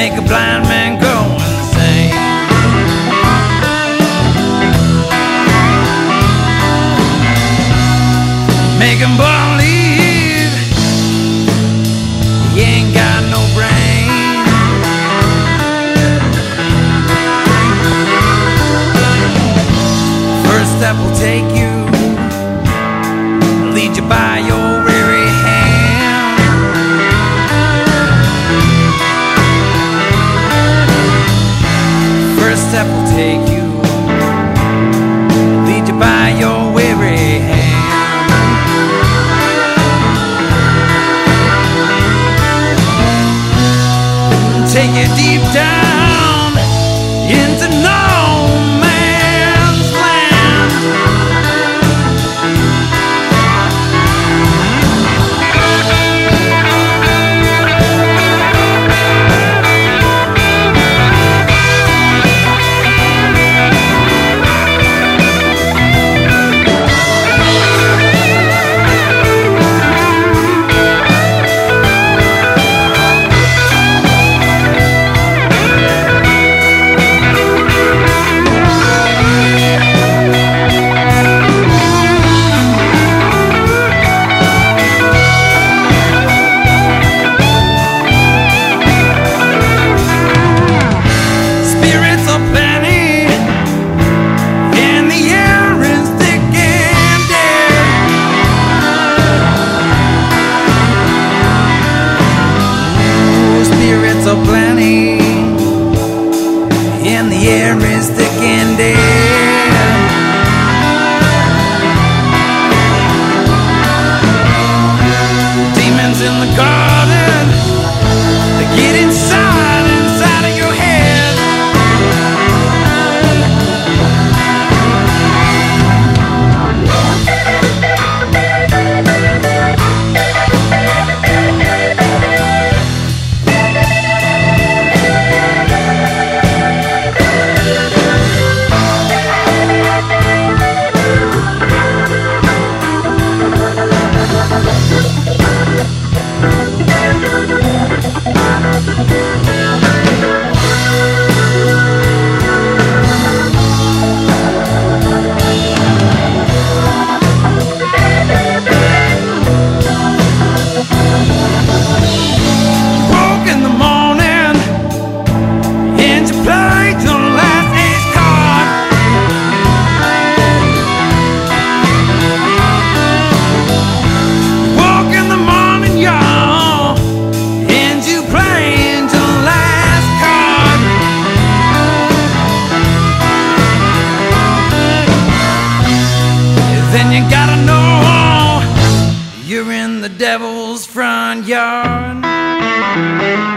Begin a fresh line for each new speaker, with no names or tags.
make a blind man go insane. Make him believe he ain't got no brain. First step will take you, lead you by your weary hand. First step will take you, lead you by your weary hand. Take you deep down into no man's land. So plenty in the air is thick and dead. Demons in the garden, they get inside of your head. Then you gotta know you're in the devil's front yard.